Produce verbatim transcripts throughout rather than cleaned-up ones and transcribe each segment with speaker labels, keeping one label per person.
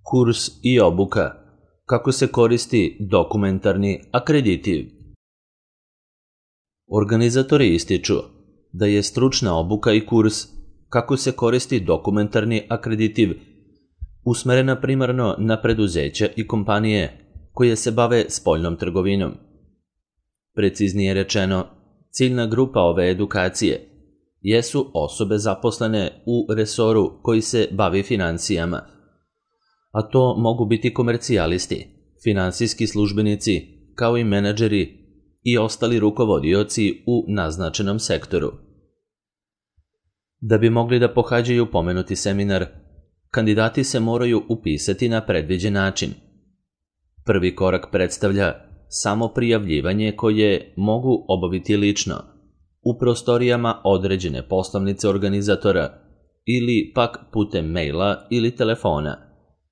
Speaker 1: Kurs i obuka. Kako se koristi dokumentarni akreditiv? Organizatori ističu da je stručna obuka i kurs kako se koristi dokumentarni akreditiv usmerena primarno na preduzeća i kompanije koje se bave spoljnom trgovinom. Preciznije rečeno, ciljna grupa ove edukacije jesu osobe zaposlene u resoru koji se bavi financijama, a to mogu biti komercijalisti, finansijski službenici, kao i menadžeri i ostali rukovodioci u naznačenom sektoru. Da bi mogli da pohađaju pomenuti seminar, kandidati se moraju upisati na predviđen način. Prvi korak predstavlja samo prijavljivanje koje mogu obaviti lično, u prostorijama određene poslovnice organizatora ili pak putem maila ili telefona.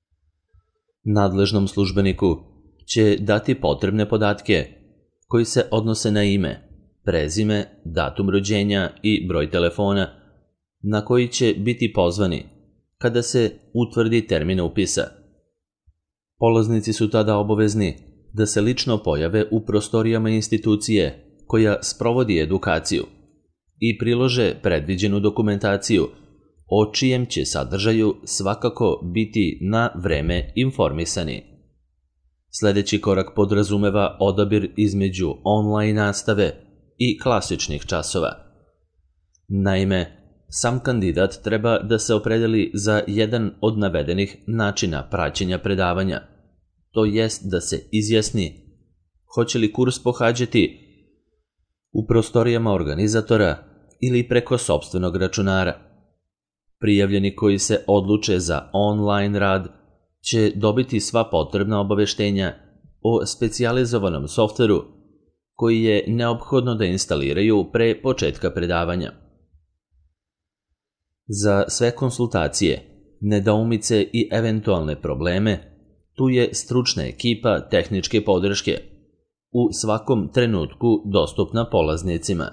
Speaker 1: Nadležnom službeniku će dati potrebne podatke koji se odnose na ime, prezime, datum rođenja i broj telefona na koji će biti pozvani kada se utvrdi termin upisa. Polaznici su tada obavezni da se lično pojave u prostorijama institucije koja sprovodi edukaciju i prilože predviđenu dokumentaciju o čijem će sadržaju svakako biti na vreme informisani. Sljedeći korak podrazumeva odabir između online nastave i klasičnih časova. Naime, sam kandidat treba da se opredeli za jedan od navedenih načina praćenja predavanja, to jest da se izjasni hoće li kurs pohađati u prostorijama organizatora ili preko sopstvenog računara. Prijavljeni koji se odluče za online rad će dobiti sva potrebna obaveštenja o specijalizovanom softveru koji je neophodno da instaliraju pre početka predavanja. Za sve konsultacije, nedoumice i eventualne probleme, tu je stručna ekipa tehničke podrške, u svakom trenutku dostupna polaznicima.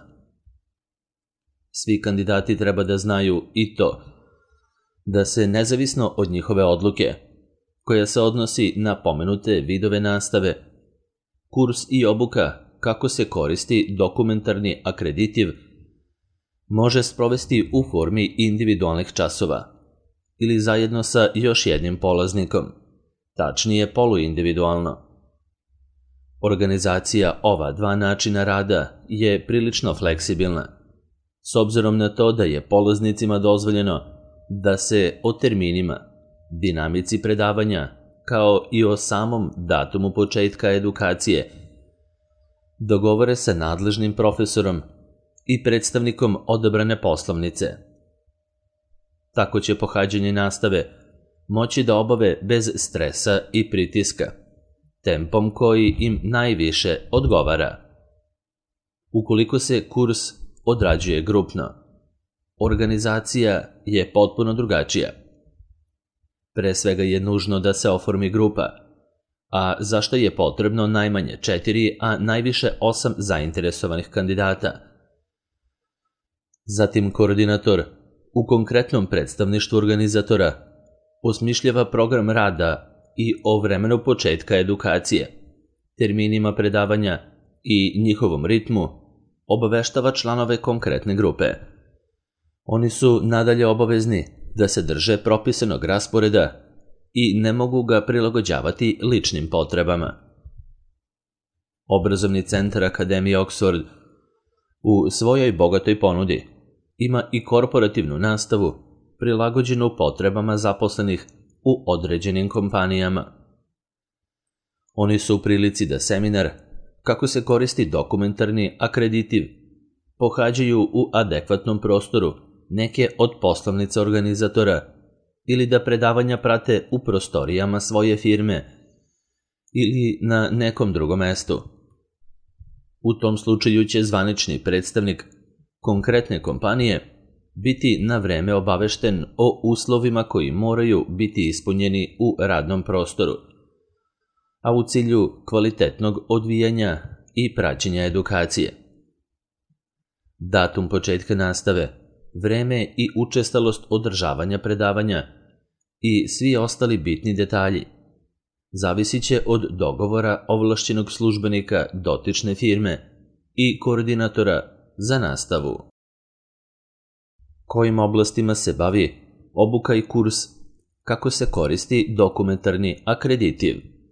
Speaker 1: Svi kandidati treba da znaju i to da se nezavisno od njihove odluke, koja se odnosi na pomenute vidove nastave, kurs i obuka kako se koristi dokumentarni akreditiv može sprovesti u formi individualnih časova ili zajedno sa još jednim polaznikom, tačnije poluindividualno. Organizacija ova dva načina rada je prilično fleksibilna, s obzirom na to da je polaznicima dozvoljeno da se o terminima, dinamici predavanja, kao i o samom datumu početka edukacije dogovore sa nadležnim profesorom i predstavnikom odabrane poslovnice. Tako će pohađanje nastave moći da obave bez stresa i pritiska, tempom koji im najviše odgovara. Ukoliko se kurs odrađuje grupno, organizacija je potpuno drugačija. Pre svega je nužno da se oformi grupa, a za što je potrebno najmanje četiri, a najviše osam zainteresovanih kandidata. Zatim koordinator u konkretnom predstavništvu organizatora osmišljava program rada i o vremenu početka edukacije, terminima predavanja i njihovom ritmu obaveštava članove konkretne grupe. Oni su nadalje obavezni da se drže propisanog rasporeda i ne mogu ga prilagođavati ličnim potrebama. Obrazovni centar Akademije Oxford u svojoj bogatoj ponudi ima i korporativnu nastavu prilagođenu potrebama zaposlenih u određenim kompanijama. Oni su u prilici da seminar kako se koristi dokumentarni akreditiv pohađaju u adekvatnom prostoru neke od poslovnica organizatora ili da predavanja prate u prostorijama svoje firme ili na nekom drugom mestu. U tom slučaju će zvanični predstavnik konkretne kompanije biti na vreme obavešten o uslovima koji moraju biti ispunjeni u radnom prostoru, a u cilju kvalitetnog odvijanja i praćenja edukacije. Datum početka nastave, vreme i učestalost održavanja predavanja i svi ostali bitni detalji zavisit će od dogovora ovlašćenog službenika dotične firme i koordinatora za nastavu. Kojim oblastima se bavi obuka i kurs, kako se koristi dokumentarni akreditiv.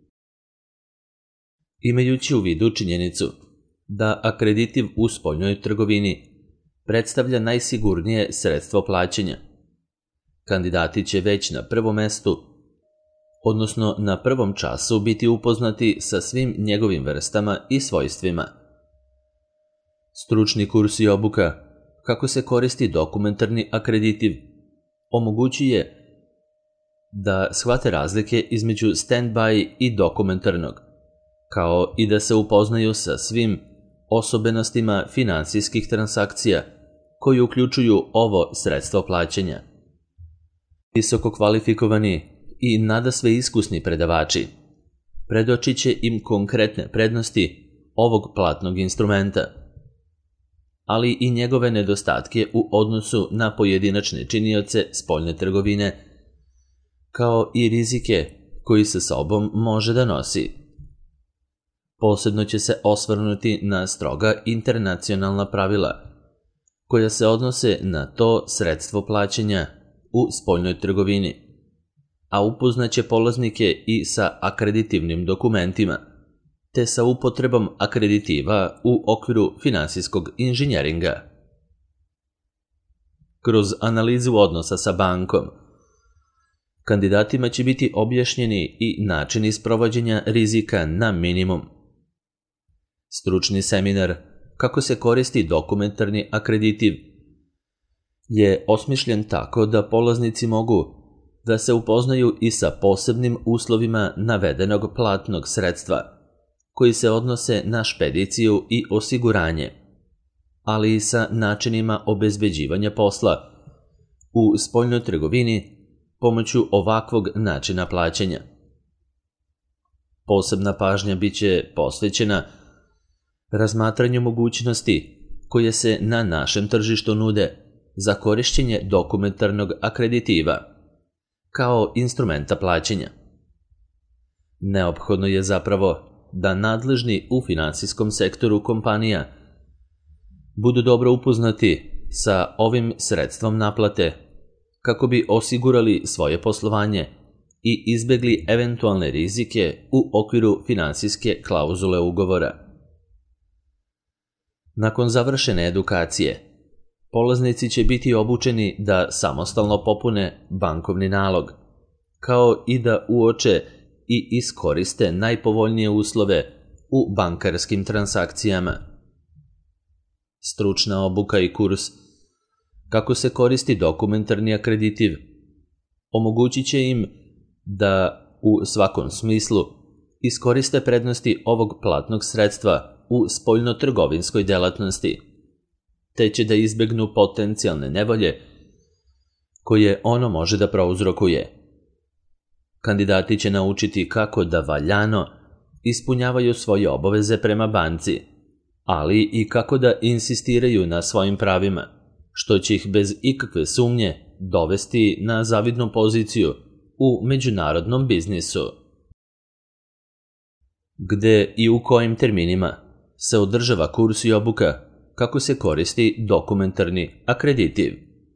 Speaker 1: Imajući u vidu činjenicu da akreditiv u spoljnoj trgovini predstavlja najsigurnije sredstvo plaćanja, kandidati će već na prvom mestu, odnosno na prvom času, biti upoznati sa svim njegovim vrstama i svojstvima. Stručni kurs i obuka, kako se koristi dokumentarni akreditiv, omogućuje da shvate razlike između stand-by i dokumentarnog, kao i da se upoznaju sa svim osobenostima finansijskih transakcija koji uključuju ovo sredstvo plaćanja. Visoko kvalifikovani i nadasve iskusni predavači predočit će im konkretne prednosti ovog platnog instrumenta, ali i njegove nedostatke u odnosu na pojedinačne činioce spoljne trgovine, kao i rizike koji sa sobom može da nosi. Posebno će se osvrnuti na stroga internacionalna pravila koja se odnose na to sredstvo plaćanja u spoljnoj trgovini, a upoznaće polaznike i sa akreditivnim dokumentima, te sa upotrebom akreditiva u okviru finansijskog inženjeringa. Kroz analizu odnosa sa bankom, kandidatima će biti objašnjeni i načini sprovođenja rizika na minimum. Stručni seminar kako se koristi dokumentarni akreditiv je osmišljen tako da polaznici mogu da se upoznaju i sa posebnim uslovima navedenog platnog sredstva, koji se odnose na špediciju i osiguranje, ali i sa načinima obezbeđivanja posla u spoljnoj trgovini pomoću ovakvog načina plaćanja. Posebna pažnja biće posvećena razmatranju mogućnosti koje se na našem tržištu nude za korišćenje dokumentarnog akreditiva kao instrumenta plaćanja. Neophodno je zapravo da nadležni u finansijskom sektoru kompanija budu dobro upoznati sa ovim sredstvom naplate kako bi osigurali svoje poslovanje i izbegli eventualne rizike u okviru finansijske klauzule ugovora. Nakon završene edukacije, polaznici će biti obučeni da samostalno popune bankovni nalog, kao i da uoče i iskoriste najpovoljnije uslove u bankarskim transakcijama. Stručna obuka i kurs kako se koristi dokumentarni akreditiv omogućit će im da u svakom smislu iskoriste prednosti ovog platnog sredstva u spoljnotrgovinskoj delatnosti, te će da izbegnu potencijalne nevolje koje ono može da prouzrokuje. Kandidati će naučiti kako da valjano ispunjavaju svoje obaveze prema banci, ali i kako da insistiraju na svojim pravima, što će ih bez ikakve sumnje dovesti na zavidnu poziciju u međunarodnom biznisu. Gde i u kojim terminima se održava kurs i obuka kako se koristi dokumentarni akreditiv.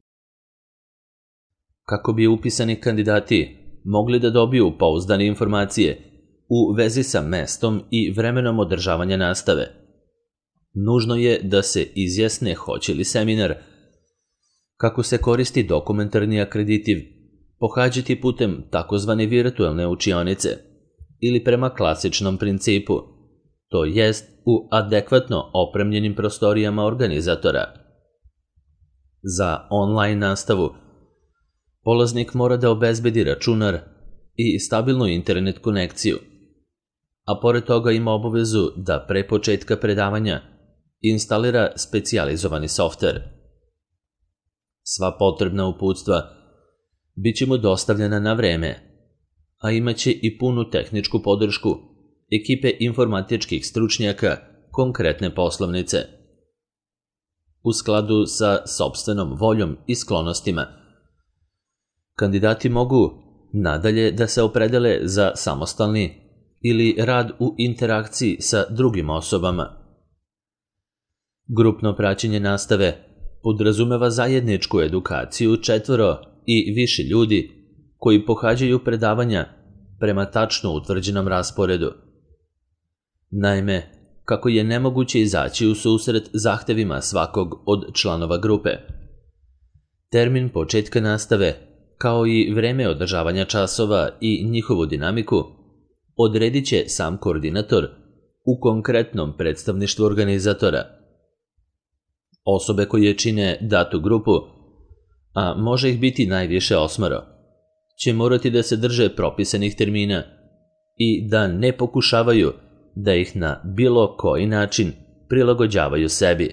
Speaker 1: Kako bi upisani kandidati mogli da dobiju pouzdane informacije u vezi sa mestom i vremenom održavanja nastave, nužno je da se izjasne hoće li seminar kako se koristi dokumentarni akreditiv pohađati putem takozvane virtualne učionice ili prema klasičnom principu, to jest u adekvatno opremljenim prostorijama organizatora. Za online nastavu polaznik mora da obezbedi računar i stabilnu internet konekciju, a pored toga ima obavezu da pre početka predavanja instalira specijalizovani softver. Sva potrebna uputstva bit će mu dostavljena na vreme, a imaće i punu tehničku podršku ekipe informatičkih stručnjaka konkretne poslovnice. U skladu sa sopstvenom voljom i sklonostima, kandidati mogu nadalje da se opredele za samostalni ili rad u interakciji sa drugim osobama. Grupno praćenje nastave podrazumeva zajedničku edukaciju četvoro i više ljudi koji pohađaju predavanja prema tačno utvrđenom rasporedu. Naime, kako je nemoguće izaći u susret zahtevima svakog od članova grupe, termin početka nastave, kao i vreme održavanja časova i njihovu dinamiku, odredit će sam koordinator u konkretnom predstavništvu organizatora. Osobe koje čine datu grupu, a može ih biti najviše osmoro, će morati da se drže propisanih termina i da ne pokušavaju da ih na bilo koji način prilagođavaju sebi.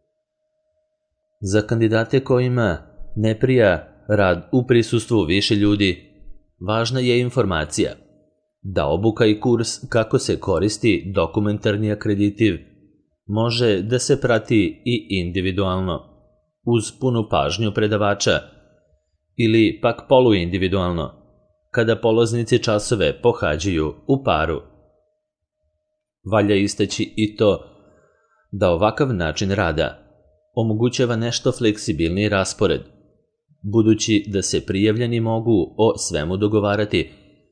Speaker 1: Za kandidate kojima ne prija rad u prisustvu više ljudi, važna je informacija da obuka i kurs kako se koristi dokumentarni akreditiv može da se prati i individualno, uz punu pažnju predavača, ili pak poluindividualno, kada polaznici časove pohađaju u paru. Valja istaći i to da ovakav način rada omogućava nešto fleksibilniji raspored, budući da se prijavljeni mogu o svemu dogovarati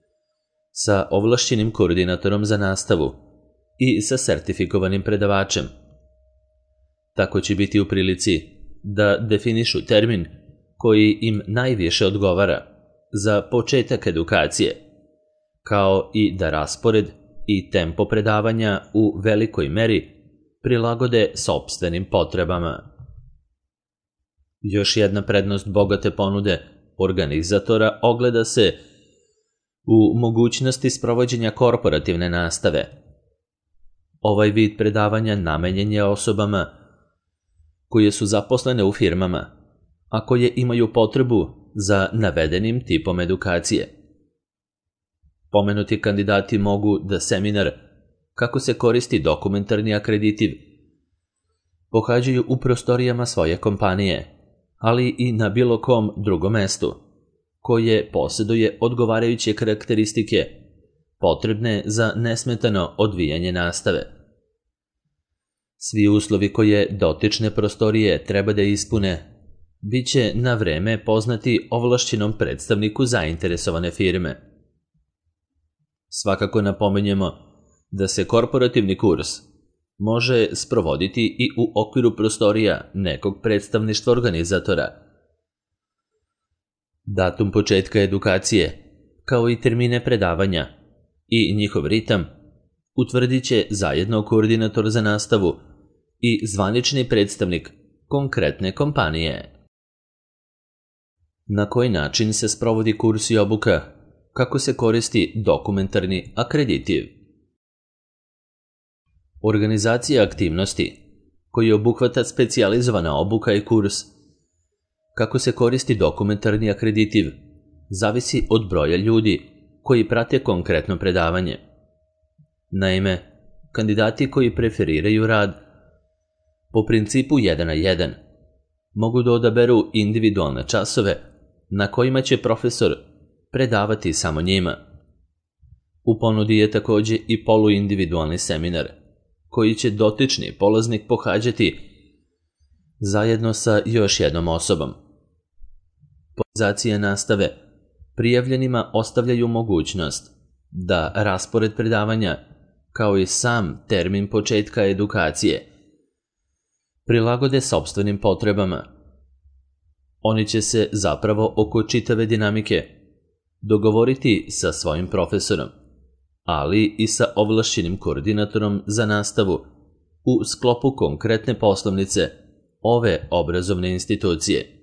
Speaker 1: sa ovlašćenim koordinatorom za nastavu i sa sertifikovanim predavačem. Tako će biti u prilici da definišu termin koji im najviše odgovara za početak edukacije, kao i da raspored i tempo predavanja u velikoj meri prilagode sopstvenim potrebama. Još jedna prednost bogate ponude organizatora ogleda se u mogućnosti sprovođenja korporativne nastave. Ovaj vid predavanja namenjen je osobama koje su zaposlene u firmama, a koje imaju potrebu za navedenim tipom edukacije. Pomenuti kandidati mogu da seminar kako se koristi dokumentarni akreditiv pohađaju u prostorijama svoje kompanije, ali i na bilo kom drugom mestu, koje posjeduje odgovarajuće karakteristike potrebne za nesmetano odvijanje nastave. Svi uslovi koje dotične prostorije treba da ispune bit će na vreme poznati ovlašćenom predstavniku zainteresovane firme. Svakako napomenjemo da se korporativni kurs može sprovoditi i u okviru prostorija nekog predstavništva organizatora. Datum početka edukacije, kao i termine predavanja i njihov ritam, utvrdit će zajedno koordinator za nastavu i zvanični predstavnik konkretne kompanije. Na koji način se sprovodi kurs i obuka? Kako se koristi dokumentarni akreditiv? Organizacija aktivnosti koji obuhvata specijalizovana obuka i kurs kako se koristi dokumentarni akreditiv zavisi od broja ljudi koji prate konkretno predavanje. Naime, kandidati koji preferiraju rad po principu jedan na jedan mogu da odaberu individualne časove na kojima će profesor predavati samo njima. U ponudi je takođe i poluindividualni seminar, koji će dotični polaznik pohađati zajedno sa još jednom osobom. Organizacije nastave prijavljenima ostavljaju mogućnost da raspored predavanja, kao i sam termin početka edukacije, prilagode sopstvenim potrebama. Oni će se zapravo oko čitave dinamike dogovoriti sa svojim profesorom, ali i sa ovlašćenim koordinatorom za nastavu u sklopu konkretne poslovnice ove obrazovne institucije.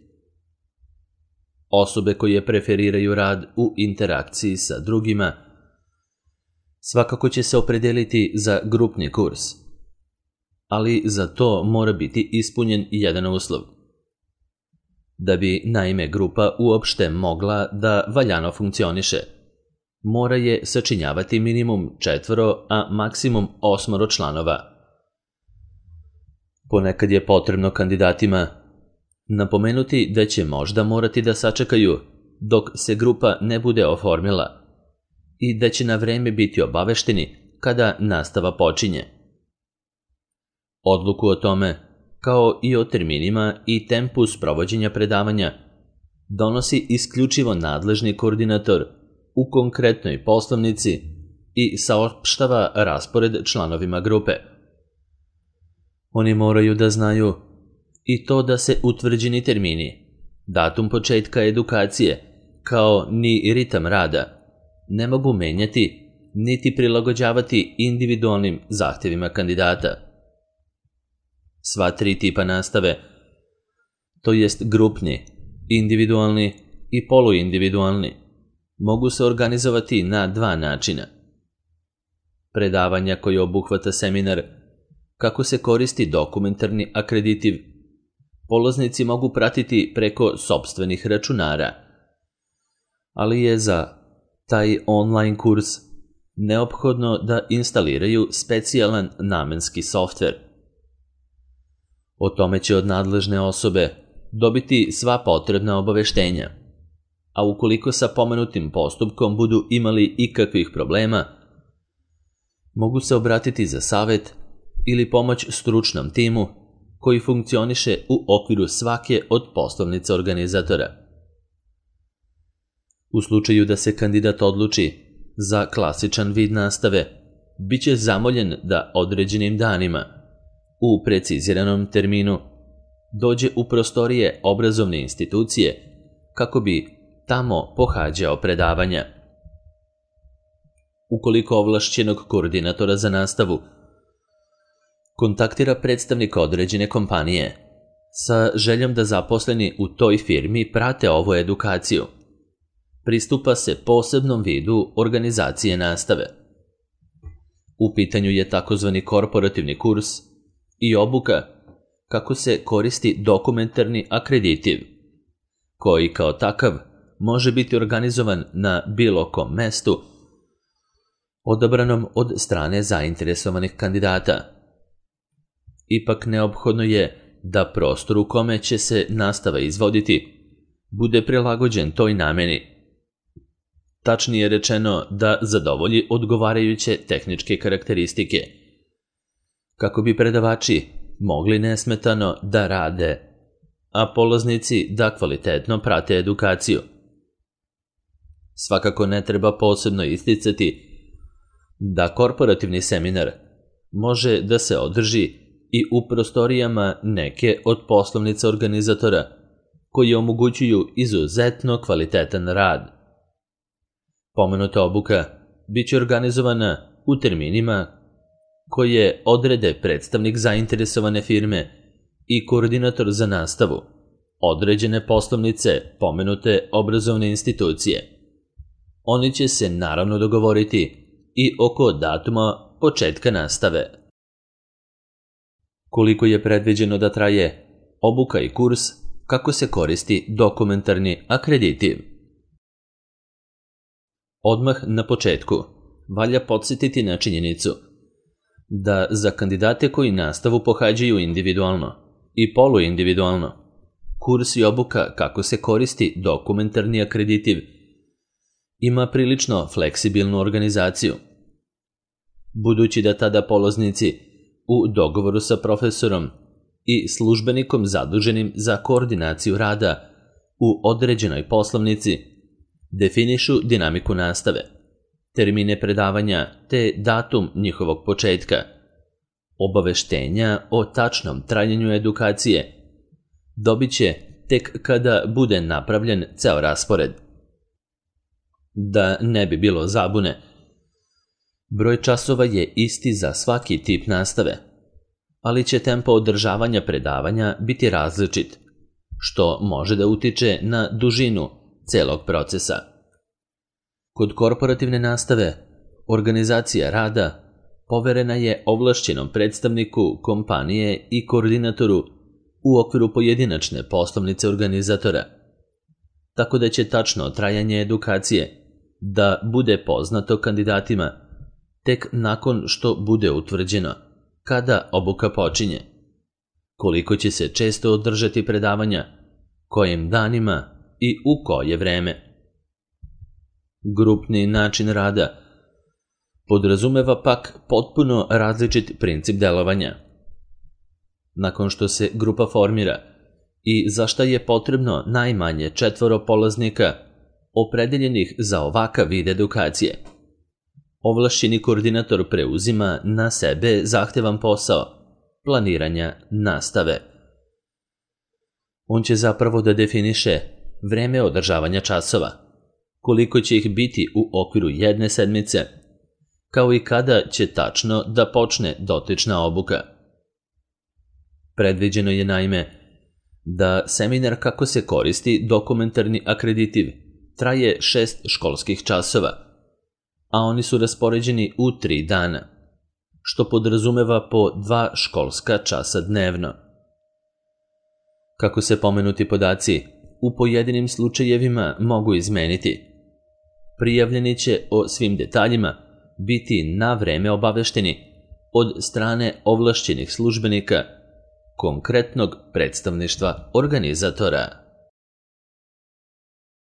Speaker 1: Osobe koje preferiraju rad u interakciji sa drugima svakako će se opredeliti za grupni kurs, ali za to mora biti ispunjen jedan uslov. Da bi naime grupa uopšte mogla da valjano funkcioniše, mora je sačinjavati minimum četvoro, a maksimum osmoro članova. Ponekad je potrebno kandidatima napomenuti da će možda morati da sačekaju dok se grupa ne bude oformila i da će na vreme biti obavešteni kada nastava počinje. Odluku o tome, kao i o terminima i tempu sprovođenja predavanja, donosi isključivo nadležni koordinator u konkretnoj poslovnici i saopštava raspored članovima grupe. Oni moraju da znaju i to da se utvrđeni termini, datum početka edukacije, kao ni ritam rada, ne mogu menjati niti prilagođavati individualnim zahtjevima kandidata. Sva tri tipa nastave, to jest grupni, individualni i poluindividualni, mogu se organizovati na dva načina. Predavanja koje obuhvata seminar kako se koristi dokumentarni akreditiv, polaznici mogu pratiti preko sopstvenih računara, ali je za taj online kurs neophodno da instaliraju specijalan namenski softver. O tome će od nadležne osobe dobiti sva potrebna obaveštenja, a ukoliko sa pomenutim postupkom budu imali ikakvih problema, mogu se obratiti za savjet ili pomoć stručnom timu koji funkcioniše u okviru svake od poslovnica organizatora. U slučaju da se kandidat odluči za klasičan vid nastave, bit će zamoljen da određenim danima, u preciziranom terminu, dođe u prostorije obrazovne institucije kako bi tamo pohađao predavanja. Ukoliko ovlašćenog koordinatora za nastavu kontaktira predstavnika određene kompanije sa željom da zaposleni u toj firmi prate ovu edukaciju, pristupa se posebnom vidu organizacije nastave. U pitanju je takozvani korporativni kurs i obuka kako se koristi dokumentarni akreditiv, koji kao takav može biti organizovan na bilo kom mestu odabranom od strane zainteresovanih kandidata. Ipak neophodno je da prostor u kome će se nastava izvoditi bude prilagođen toj nameni. Tačnije rečeno da zadovolji odgovarajuće tehničke karakteristike, kako bi predavači mogli nesmetano da rade, a polaznici da kvalitetno prate edukaciju. Svakako ne treba posebno isticati da korporativni seminar može da se održi i u prostorijama neke od poslovnica organizatora koji omogućuju izuzetno kvalitetan rad. Pomenuta obuka bit će organizovana u terminima koje odrede predstavnik zainteresovane firme i koordinator za nastavu određene poslovnice pomenute obrazovne institucije. Oni će se naravno dogovoriti i oko datuma početka nastave. Koliko je predviđeno da traje obuka i kurs kako se koristi dokumentarni akreditiv? Odmah na početku valja podsjetiti na činjenicu da za kandidate koji nastavu pohađaju individualno i poluindividualno, kurs i obuka kako se koristi dokumentarni akreditiv ima prilično fleksibilnu organizaciju. Budući da tada polaznici u dogovoru sa profesorom i službenikom zaduženim za koordinaciju rada u određenoj poslovnici definišu dinamiku nastave, termine predavanja te datum njihovog početka, obaveštenja o tačnom trajanju edukacije dobit će tek kada bude napravljen ceo raspored. Da ne bi bilo zabune, broj časova je isti za svaki tip nastave, ali će tempo održavanja predavanja biti različit, što može da utiče na dužinu celog procesa. Kod korporativne nastave, organizacija rada poverena je ovlašćenom predstavniku kompanije i koordinatoru u okviru pojedinačne poslovnice organizatora, tako da će tačno trajanje edukacije da bude poznato kandidatima tek nakon što bude utvrđeno kada obuka počinje, koliko će se često održati predavanja, kojim danima i u koje vreme. Grupni način rada podrazumeva pak potpuno različit princip delovanja. Nakon što se grupa formira i za šta je potrebno najmanje četvoro polaznika opredeljenih za ovakav vid edukacije, ovlašćeni koordinator preuzima na sebe zahtevan posao planiranja nastave. On će zapravo da definiše vreme održavanja časova, koliko će ih biti u okviru jedne sedmice, kao i kada će tačno da počne dotična obuka. Predviđeno je naime da seminar kako se koristi dokumentarni akreditiv traje šest školskih časova, a oni su raspoređeni u tri dana, što podrazumeva po dva školska časa dnevno. Kako se pomenuti podaci u pojedinim slučajevima mogu izmeniti, prijavljeni će o svim detaljima biti na vreme obavešteni od strane ovlašćenih službenika konkretnog predstavništva organizatora.